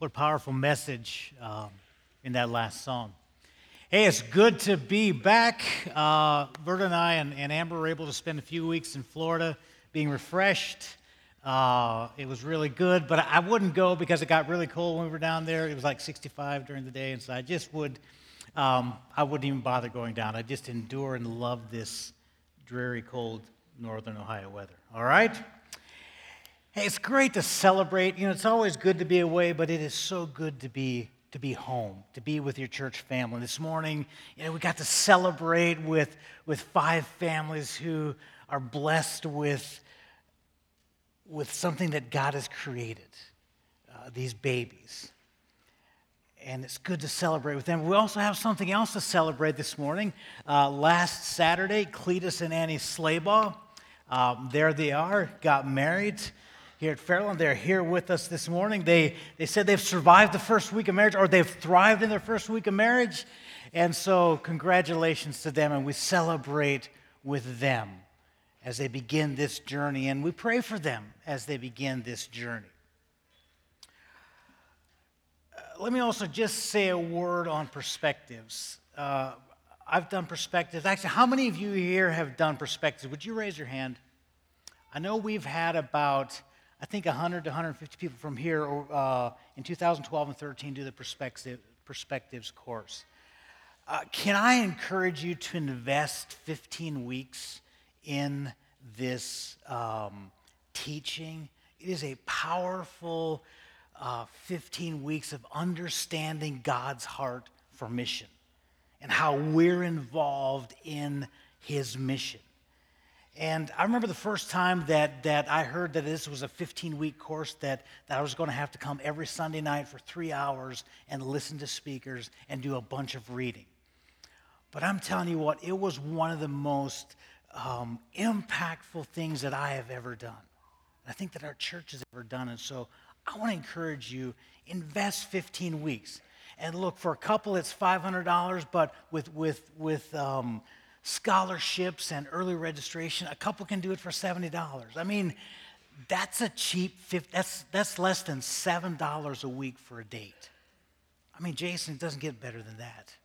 What a powerful message in that last song. Hey, it's good to be back. Verda and I and Amber were able to spend a few weeks in Florida being refreshed. It was really good, but I wouldn't go because it got really cold when we were down there. It was like 65 during the day, and so I wouldn't even bother going down. I'd just endure and love this dreary, cold northern Ohio weather. All right? Hey, it's great to celebrate. You know, it's always good to be away, but it is so good to be home, to be with your church family. This morning, you know, we got to celebrate with 5 families who are blessed with something that God has created, these babies. And it's good to celebrate with them. We also have something else to celebrate this morning. Last Saturday, Cletus and Annie Slaybaugh, there they are, got married here at Fairlawn. They're here with us this morning. They said they've survived the first week of marriage, or they've thrived in their first week of marriage. And so congratulations to them, and we celebrate with them as they begin this journey. And we pray for them as they begin this journey. Let me also just say a word on perspectives. I've done perspectives. Actually, how many of you here have done perspectives? Would you raise your hand? I know we've had about, I think 100 to 150 people from here in 2012 and 13 do the perspectives course. Can I encourage you to invest 15 weeks in this teaching? It is a powerful 15 weeks of understanding God's heart for mission and how we're involved in his mission. And I remember the first time that I heard that this was a 15-week course, that I was going to have to come every Sunday night for 3 hours and listen to speakers and do a bunch of reading. But I'm telling you what, it was one of the most impactful things that I have ever done. I think that our church has ever done. And so I want to encourage you, invest 15 weeks. And look, for a couple, it's $500, but with scholarships and early registration, a couple can do it for $70. I mean, that's a cheap, that's less than $7 a week for a date. I mean, Jason, it doesn't get better than that.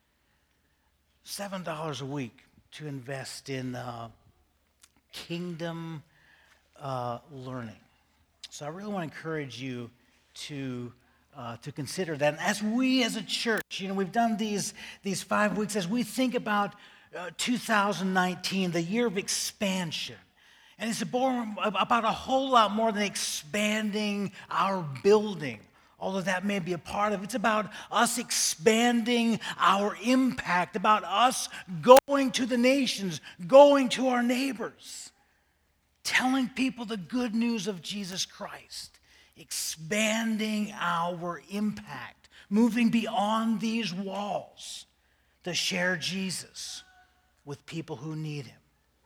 $7 a week to invest in kingdom learning. So I really want to encourage you to consider that. And as we as a church, you know, we've done these 5 weeks, as we think about 2019, the year of expansion. And it's about a whole lot more than expanding our building, although that may be a part of it. It's about us expanding our impact, about us going to the nations, going to our neighbors, telling people the good news of Jesus Christ, expanding our impact, moving beyond these walls to share Jesus with people who need him.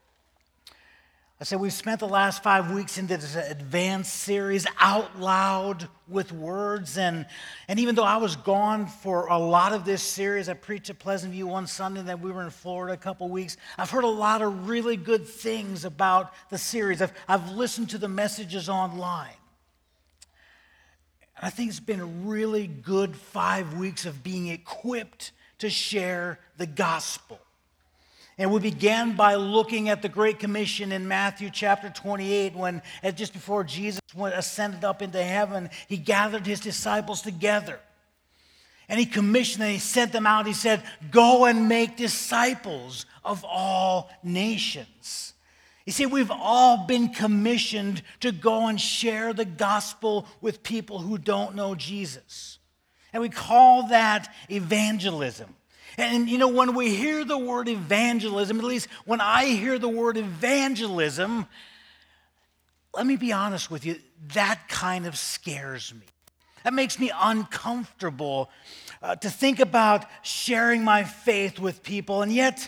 I said we've spent the last 5 weeks into this advanced series, Out Loud with Words, and even though I was gone for a lot of this series, I preached at Pleasant View one Sunday, then we were in Florida a couple weeks. I've heard a lot of really good things about the series. I've listened to the messages online. And I think it's been a really good 5 weeks of being equipped to share the gospel. And we began by looking at the Great Commission in Matthew chapter 28, when just before Jesus ascended up into heaven, he gathered his disciples together. And he commissioned them, he sent them out. He said, go and make disciples of all nations. You see, we've all been commissioned to go and share the gospel with people who don't know Jesus. And we call that evangelism. And, you know, when we hear the word evangelism, at least when I hear the word evangelism, let me be honest with you, that kind of scares me. That makes me uncomfortable to think about sharing my faith with people, and yet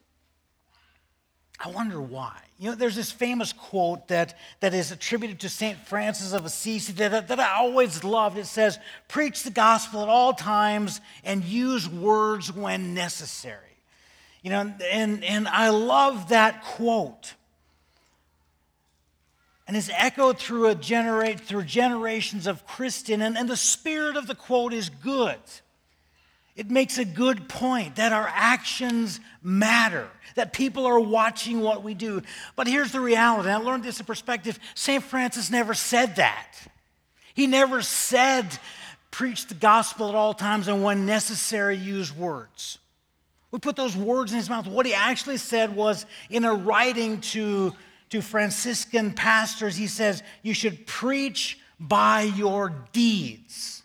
I wonder why. You know, there's this famous quote that is attributed to St. Francis of Assisi that I always loved. It says, preach the gospel at all times and use words when necessary. You know, and I love that quote. and is echoed through generations of Christian, and the spirit of the quote is good. It makes a good point that our actions matter, that people are watching what we do. But here's the reality, and I learned this in perspective. St. Francis never said that. He never said, preach the gospel at all times and when necessary, use words. We put those words in his mouth. What he actually said was, in a writing to Franciscan pastors, he says, you should preach by your deeds.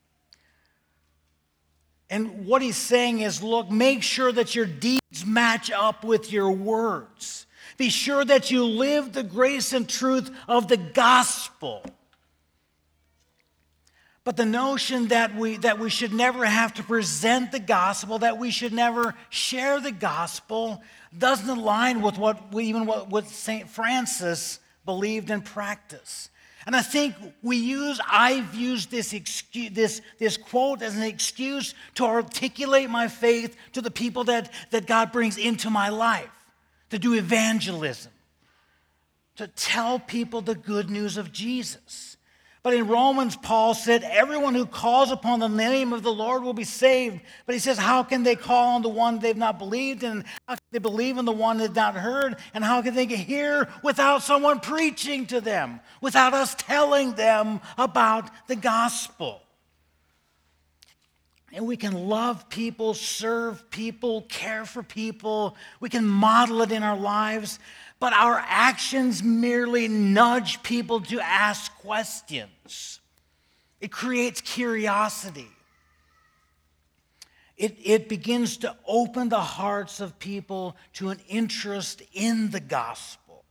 And what he's saying is, look, make sure that your deeds match up with your words. Be sure that you live the grace and truth of the gospel. But the notion that we should never have to present the gospel, that we should never share the gospel, doesn't align with what St. Francis believed and practiced. And I think I've used this quote as an excuse to articulate my faith to the people that God brings into my life, to do evangelism, to tell people the good news of Jesus. But in Romans, Paul said, everyone who calls upon the name of the Lord will be saved. But he says, how can they call on the one they've not believed? And how can they believe in the one they've not heard? And how can they hear without someone preaching to them, without us telling them about the gospel? And we can love people, serve people, care for people. We can model it in our lives. But our actions merely nudge people to ask questions. It creates curiosity. It begins to open the hearts of people to an interest in the gospel.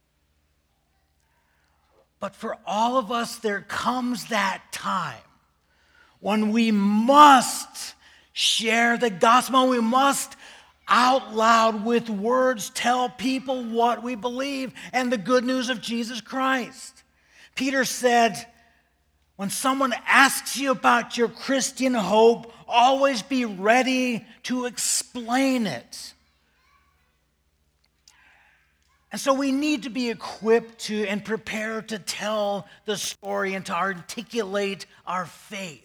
But for all of us, there comes that time when we must share the gospel. We must out loud with words tell people what we believe and the good news of Jesus Christ. Peter said, when someone asks you about your Christian hope, always be ready to explain it. And so we need to be equipped to and prepared to tell the story and to articulate our faith.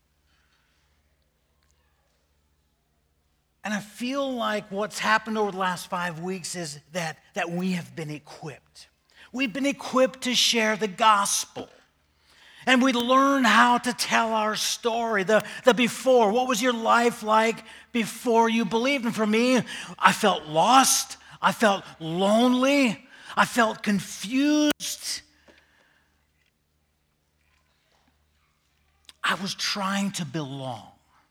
And I feel like what's happened over the last 5 weeks is that we have been equipped. We've been equipped to share the gospel. And we learn how to tell our story, the before. What was your life like before you believed? And for me, I felt lost. I felt lonely. I felt confused. I was trying to belong.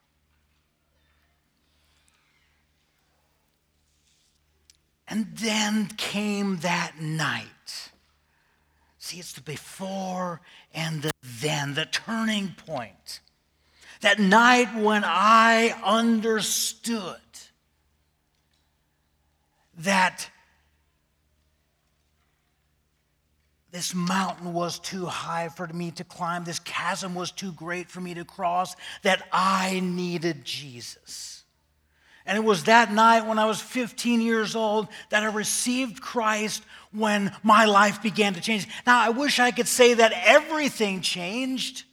And then came that night. See, it's the before and the then, the turning point. That night when I understood that this mountain was too high for me to climb, this chasm was too great for me to cross, that I needed Jesus. And it was that night when I was 15 years old that I received Christ, when my life began to change. Now, I wish I could say that everything changed,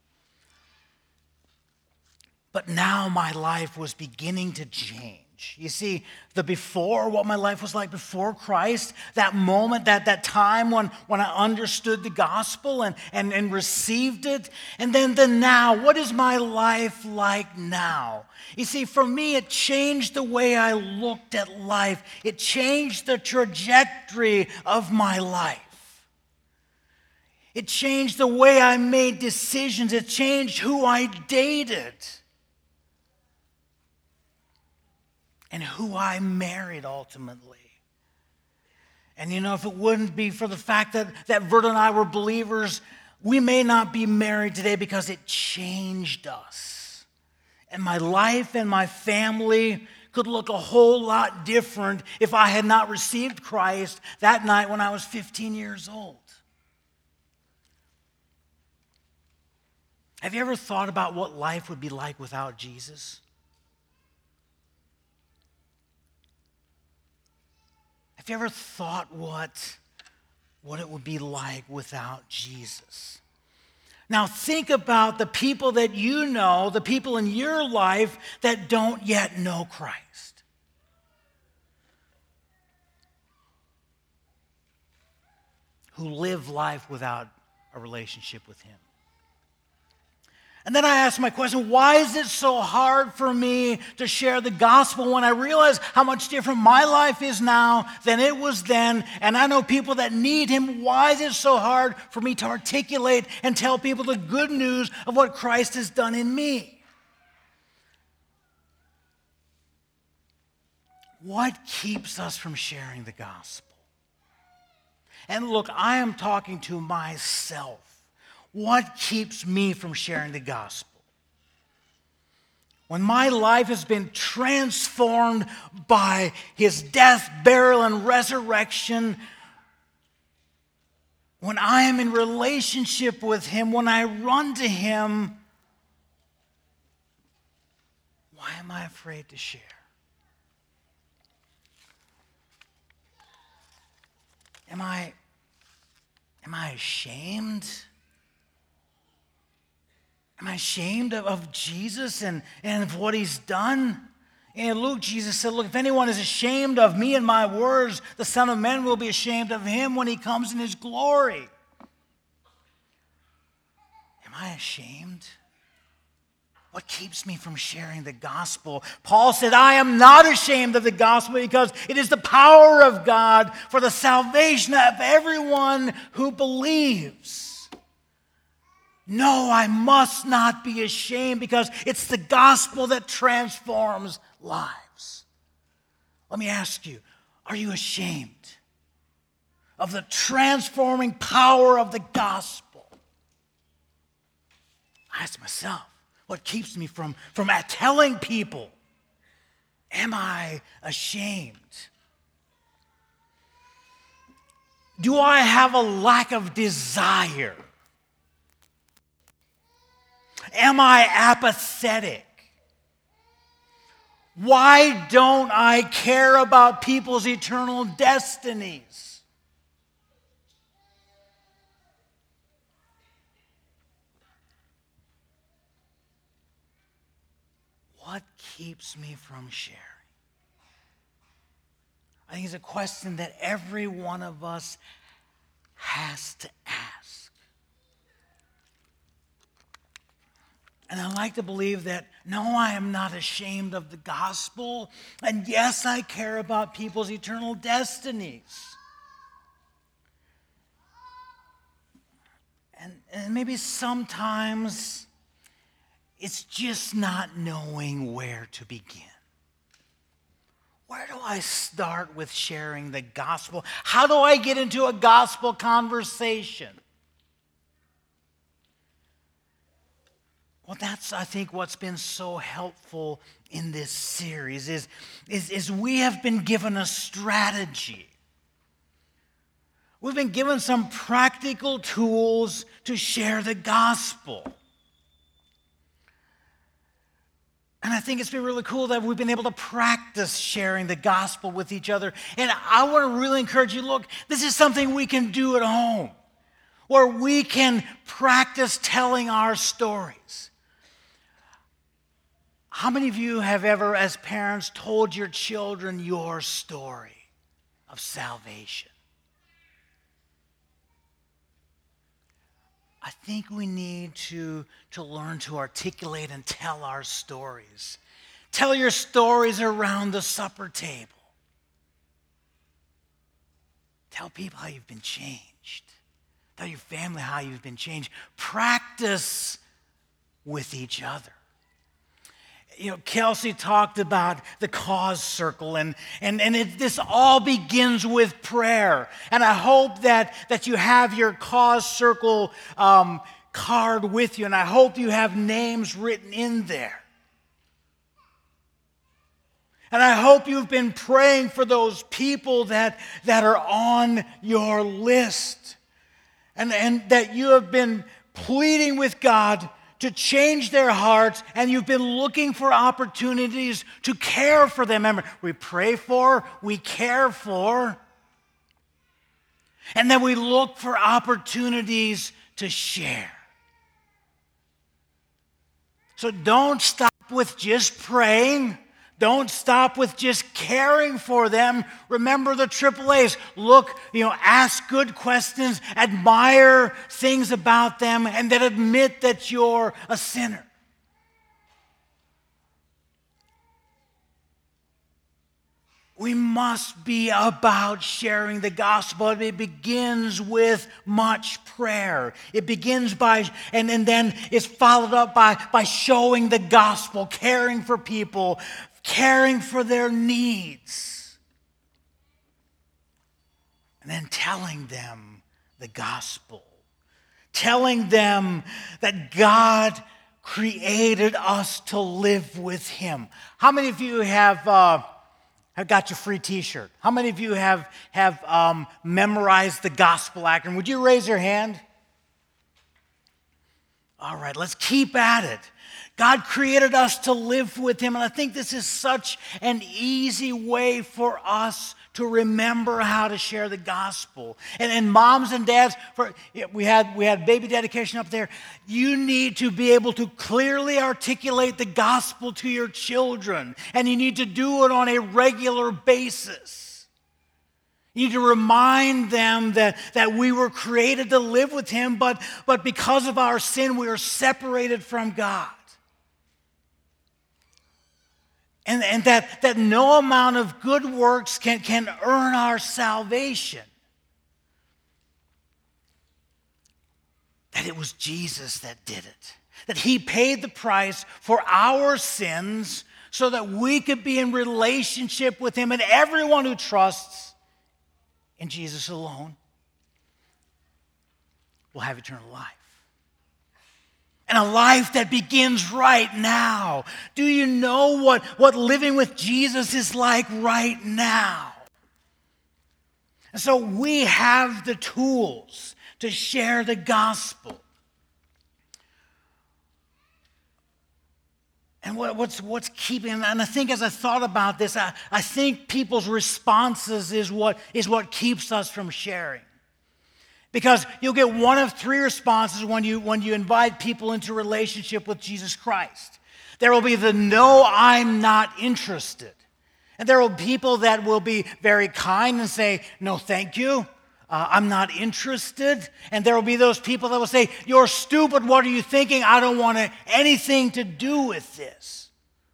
but now my life was beginning to change. You see, the before, what my life was like before Christ, that moment, that time when I understood the gospel and received it, and then the now, what is my life like now? You see, for me, it changed the way I looked at life. It changed the trajectory of my life. It changed the way I made decisions. It changed who I dated. And who I married ultimately. And you know, if it wouldn't be for the fact that Verda and I were believers, we may not be married today because it changed us. And my life and my family could look a whole lot different if I had not received Christ that night when I was 15 years old. Have you ever thought about what life would be like without Jesus? Have you ever thought what what it would be like without Jesus. Now think about the people that you know, the people in your life that don't yet know Christ. Who live life without a relationship with Him. And then I ask my question, why is it so hard for me to share the gospel when I realize how much different my life is now than it was then, and I know people that need Him? Why is it so hard for me to articulate and tell people the good news of what Christ has done in me? What keeps us from sharing the gospel? And look, I am talking to myself. What keeps me from sharing the gospel? When my life has been transformed by His death, burial, and resurrection, when I am in relationship with Him, when I run to Him, why am I afraid to share? Am I ashamed? Am I ashamed of Jesus and of what He's done? In Luke, Jesus said, look, if anyone is ashamed of me and my words, the Son of Man will be ashamed of him when He comes in His glory. Am I ashamed? What keeps me from sharing the gospel? Paul said, I am not ashamed of the gospel because it is the power of God for the salvation of everyone who believes. No, I must not be ashamed because it's the gospel that transforms lives. Let me ask you, are you ashamed of the transforming power of the gospel? I ask myself, what keeps me from telling people? Am I ashamed? Do I have a lack of desire? Am I apathetic? Why don't I care about people's eternal destinies? What keeps me from sharing? I think it's a question that every one of us has to ask. And I like to believe that, no, I am not ashamed of the gospel. And yes, I care about people's eternal destinies. And maybe sometimes it's just not knowing where to begin. Where do I start with sharing the gospel? How do I get into a gospel conversation? Well, that's, I think, what's been so helpful in this series is we have been given a strategy. We've been given some practical tools to share the gospel. And I think it's been really cool that we've been able to practice sharing the gospel with each other. And I want to really encourage you, look, this is something we can do at home, where we can practice telling our stories. How many of you have ever, as parents, told your children your story of salvation? I think we need to learn to articulate and tell our stories. Tell your stories around the supper table. Tell people how you've been changed. Tell your family how you've been changed. Practice with each other. You know, Kelsey talked about the cause circle, and this all begins with prayer. And I hope that you have your cause circle card with you, and I hope you have names written in there. And I hope you've been praying for those people that are on your list, and that you have been pleading with God to change their hearts, and you've been looking for opportunities to care for them. Remember, we pray for, we care for. and that we look for opportunities to share. So don't stop with just praying. Don't stop with just caring for them. Remember the AAAs. Look, ask good questions, admire things about them, and then admit that you're a sinner. We must be about sharing the gospel. It begins with much prayer. It begins by, and then it's followed up by showing the gospel, caring for people, caring for their needs, and then telling them the gospel, telling them that God created us to live with Him. How many of you have got your free T-shirt? How many of you have memorized the gospel acronym? Would you raise your hand? All right, let's keep at it. God created us to live with Him, and I think this is such an easy way for us to remember how to share the gospel. And moms and dads, we had baby dedication up there. You need to be able to clearly articulate the gospel to your children, and you need to do it on a regular basis. You need to remind them that we were created to live with Him, but because of our sin, we are separated from God. And that no amount of good works can earn our salvation. That it was Jesus that did it. That He paid the price for our sins so that we could be in relationship with Him. And everyone who trusts in Jesus alone will have eternal life. And a life that begins right now. Do you know what living with Jesus is like right now? And so we have the tools to share the gospel. And what's keeping, and I think as I thought about this, I think people's responses is what keeps us from sharing. Because you'll get one of three responses when you invite people into a relationship with Jesus Christ. There will be the no, I'm not interested. And there will be people that will be very kind and say, no, thank you. I'm not interested. And there will be those people that will say, you're stupid. What are you thinking? I don't want anything to do with this.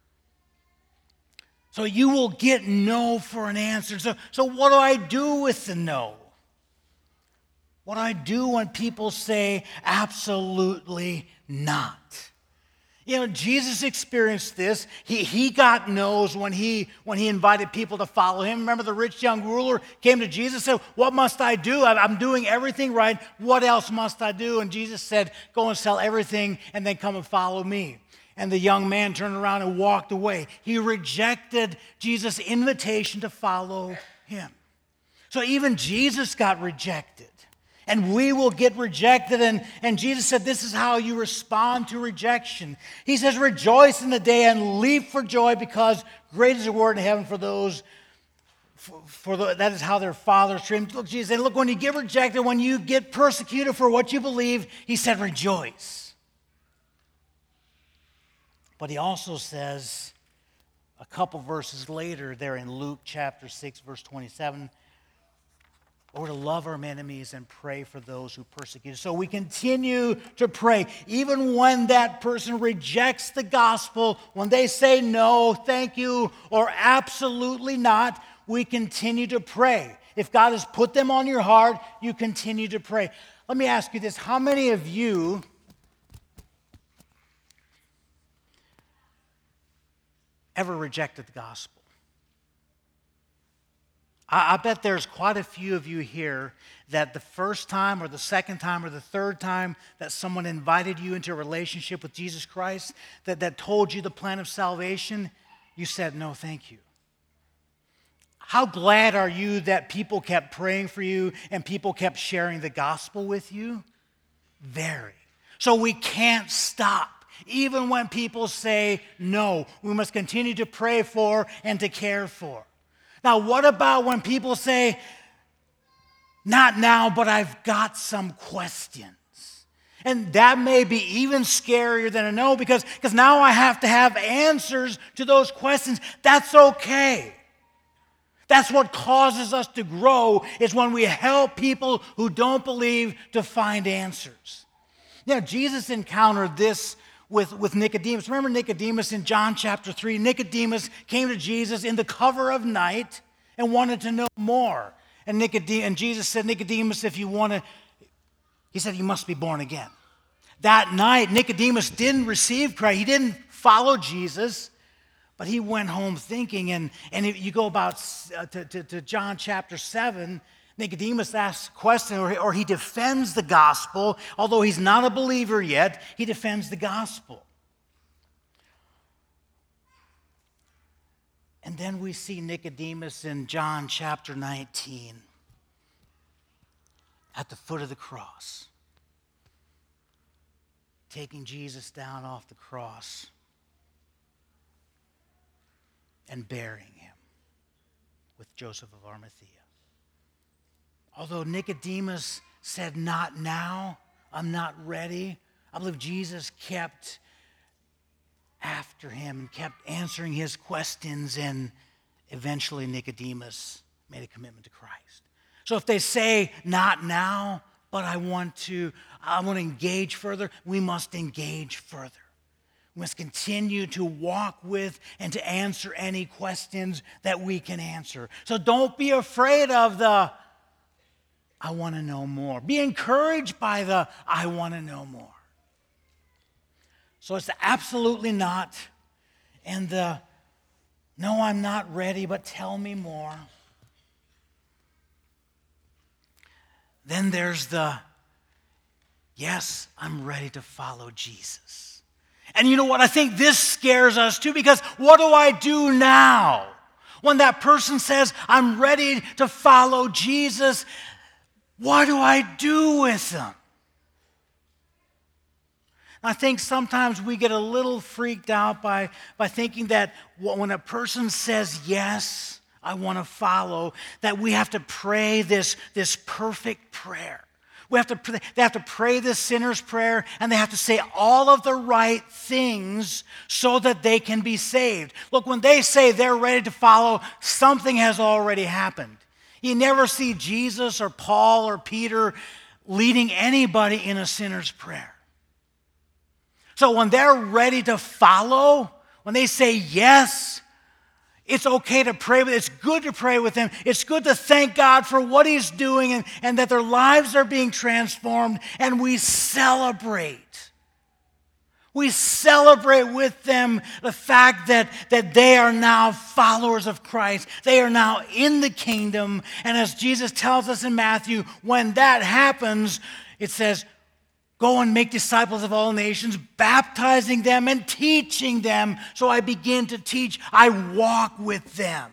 So you will get no for an answer. So what do I do with the no? What do I do when people say absolutely not? Jesus experienced this. He got no's when he invited people to follow him. Remember the rich young ruler came to Jesus and said, what must I do? I'm doing everything right. What else must I do? And Jesus said, go and sell everything and then come and follow me. And the young man turned around and walked away. He rejected Jesus' invitation to follow him. So even Jesus got rejected. And we will get rejected. And Jesus said, this is how you respond to rejection. He says, rejoice in the day and leap for joy because great is the reward in heaven for those, that is how their fathers treat them. Look, Jesus said, look, when you get rejected, when you get persecuted for what you believe, He said, rejoice. But He also says, a couple verses later, there in Luke chapter 6, verse 27, or to love our enemies and pray for those who persecute us. So we continue to pray. Even when that person rejects the gospel, when they say no, thank you, or absolutely not, we continue to pray. If God has put them on your heart, you continue to pray. Let me ask you this. How many of you ever rejected the gospel? I bet there's quite a few of you here that the first time or the second time or the third time that someone invited you into a relationship with Jesus Christ, that told you the plan of salvation, you said, no, thank you. How glad are you that people kept praying for you and people kept sharing the gospel with you? Very. So we can't stop. Even when people say no, we must continue to pray for and to care for. Now, what about when people say, Not now, but I've got some questions. And that may be even scarier than a no because now I have to have answers to those questions. That's okay. That's what causes us to grow, is when we help people who don't believe to find answers. Now, Jesus encountered this with Nicodemus. Remember Nicodemus in John chapter 3? Nicodemus came to Jesus in the cover of night and wanted to know more. And Jesus said, Nicodemus, if you want to, he said, you must be born again. That night, Nicodemus didn't receive Christ. He didn't follow Jesus, but he went home thinking. And if you go about to John chapter 7, Nicodemus asks a question, or he defends the gospel. Although he's not a believer yet, he defends the gospel. And then we see Nicodemus in John chapter 19 at the foot of the cross, taking Jesus down off the cross and burying him with Joseph of Arimathea. Although Nicodemus said, not now, I'm not ready, I believe Jesus kept after him and kept answering his questions, and eventually Nicodemus made a commitment to Christ. So if they say, not now, but I want to engage further, we must engage further. We must continue to walk with and to answer any questions that we can answer. So don't be afraid of the, I want to know more. Be encouraged by the, I want to know more. So it's the absolutely not, and the, no, I'm not ready, but tell me more. Then there's the, yes, I'm ready to follow Jesus. And you know what? I think this scares us too, because what do I do now? When that person says, I'm ready to follow Jesus, what do I do with them? I think sometimes we get a little freaked out by thinking that when a person says, yes, I want to follow, that we have to pray this perfect prayer. They have to pray this sinner's prayer, and they have to say all of the right things so that they can be saved. Look, when they say they're ready to follow, something has already happened. You never see Jesus or Paul or Peter leading anybody in a sinner's prayer. So when they're ready to follow, when they say yes, it's okay to pray with. It's good to pray with them. It's good to thank God for what He's doing and that their lives are being transformed, and we celebrate. We celebrate with them the fact that they are now followers of Christ. They are now in the kingdom. And as Jesus tells us in Matthew, when that happens, it says, go and make disciples of all nations, baptizing them and teaching them. So I begin to teach. I walk with them.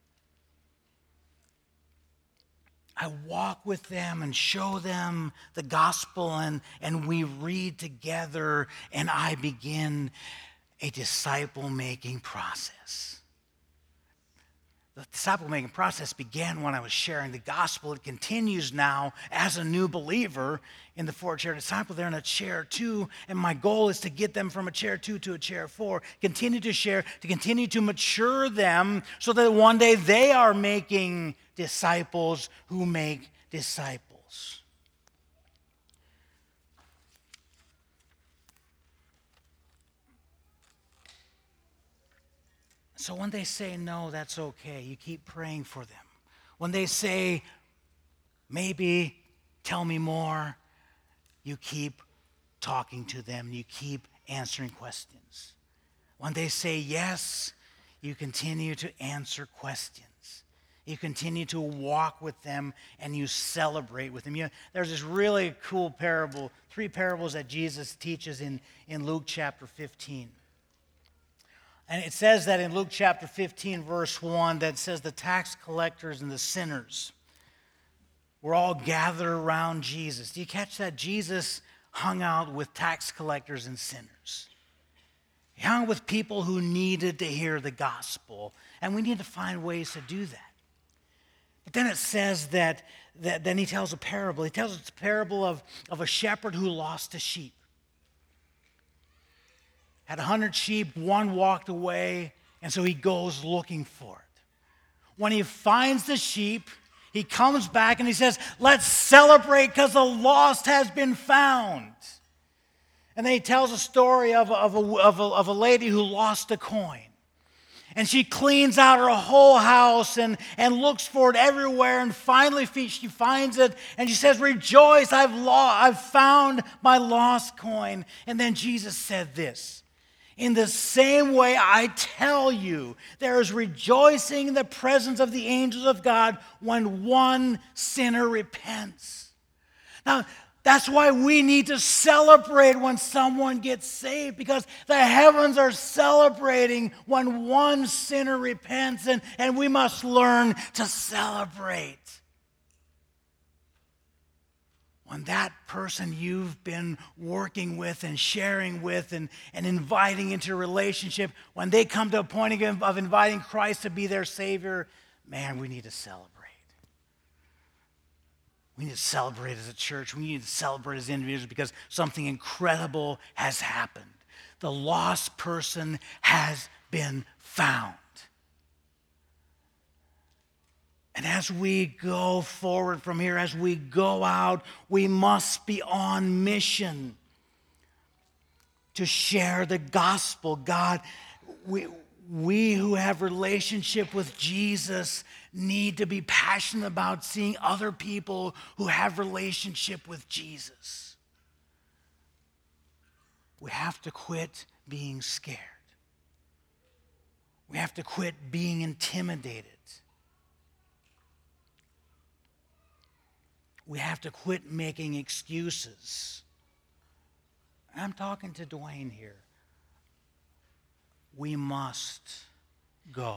I walk with them and show them the gospel, and we read together, and I begin a disciple-making process. The disciple-making process began when I was sharing the gospel. It continues now as a new believer in the 4-chair disciple. They're in a chair 2, and my goal is to get them from a chair 2 to a chair 4, continue to share, to continue to mature them so that one day they are making disciples who make disciples. So when they say no, that's okay. You keep praying for them. When they say, maybe, tell me more, you keep talking to them. You keep answering questions. When they say yes, you continue to answer questions. You continue to walk with them, and you celebrate with them. There's this really cool parable, 3 parables that Jesus teaches in Luke chapter 15. And it says that in Luke chapter 15, verse 1, that says the tax collectors and the sinners were all gathered around Jesus. Do you catch that? Jesus hung out with tax collectors and sinners. He hung with people who needed to hear the gospel, and we need to find ways to do that. But then it says that then he tells a parable. He tells us a parable of a shepherd who lost a sheep. Had 100 sheep, one walked away, and so he goes looking for it. When he finds the sheep, he comes back and he says, let's celebrate because the lost has been found. And then he tells a story of a lady who lost a coin. And she cleans out her whole house and looks for it everywhere. And finally she finds it and she says, rejoice, I've found my lost coin. And then Jesus said this, in the same way I tell you, there is rejoicing in the presence of the angels of God when one sinner repents. Now, that's why we need to celebrate when someone gets saved, because the heavens are celebrating when one sinner repents, and we must learn to celebrate. When that person you've been working with and sharing with and inviting into a relationship, when they come to a point of inviting Christ to be their Savior, man, we need to celebrate. We need to celebrate as a church. We need to celebrate as individuals because something incredible has happened. The lost person has been found. And as we go forward from here, as we go out, we must be on mission to share the gospel. God, we who have relationship with Jesus need to be passionate about seeing other people who have relationship with Jesus. We have to quit being scared. We have to quit being intimidated. We have to quit making excuses. I'm talking to Dwayne here. We must go.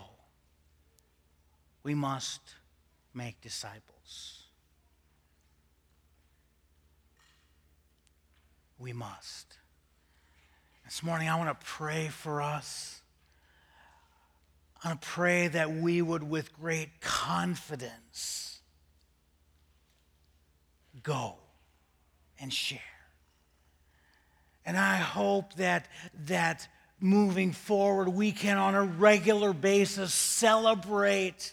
We must make disciples. We must. This morning I want to pray for us. I want to pray that we would, with great confidence, go and share. And I hope that moving forward, we can on a regular basis celebrate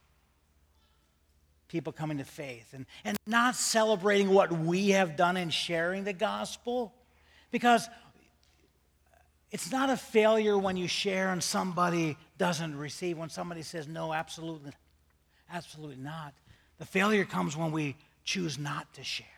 people coming to faith and not celebrating what we have done in sharing the gospel, because it's not a failure when you share and somebody doesn't receive, when somebody says, no, absolutely not. The failure comes when we choose not to share.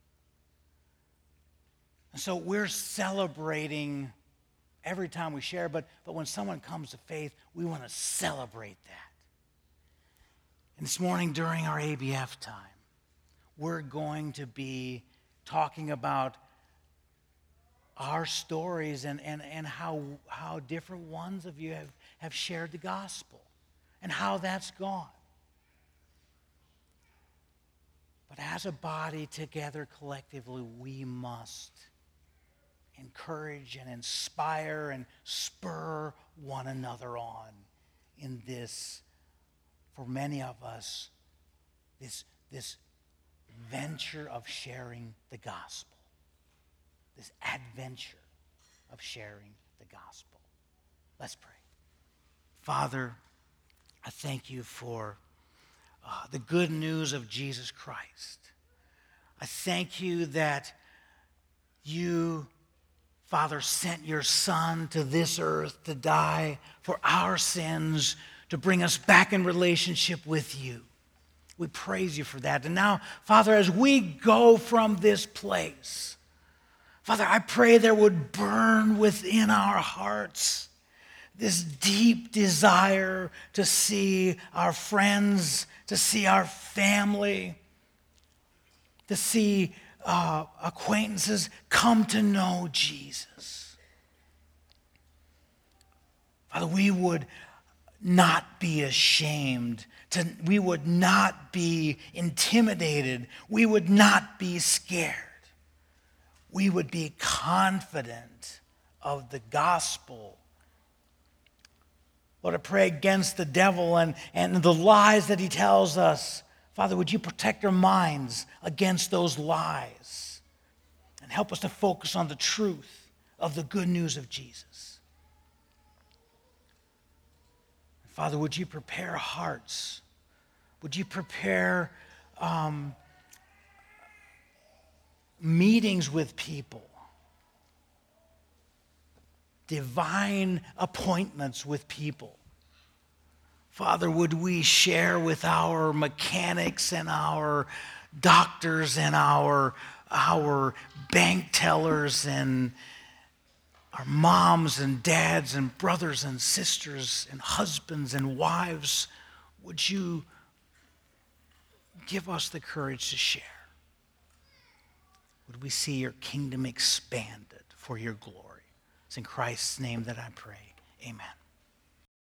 And so we're celebrating every time we share, but when someone comes to faith, we want to celebrate that. And this morning during our ABF time, we're going to be talking about our stories and how different ones of you have shared the gospel and how that's gone. But as a body together collectively, we must encourage and inspire and spur one another on in this, for many of us, this venture of sharing the gospel, this adventure of sharing the gospel. Let's pray. Father, I thank you for the good news of Jesus Christ. I thank you that you, Father, sent your Son to this earth to die for our sins, to bring us back in relationship with you. We praise you for that. And now, Father, as we go from this place, Father, I pray there would burn within our hearts this deep desire to see our friends, to see our family, to see acquaintances come to know Jesus. Father, we would not be ashamed. We would not be intimidated. We would not be scared. We would be confident of the gospel. Lord, I pray against the devil and the lies that he tells us Father, would you protect our minds against those lies and help us to focus on the truth of the good news of Jesus? Father, would you prepare our hearts? Would you prepare meetings with people, divine appointments with people? Father, would we share with our mechanics and our doctors and our bank tellers and our moms and dads and brothers and sisters and husbands and wives, would you give us the courage to share? Would we see your kingdom expanded for your glory? It's in Christ's name that I pray. Amen.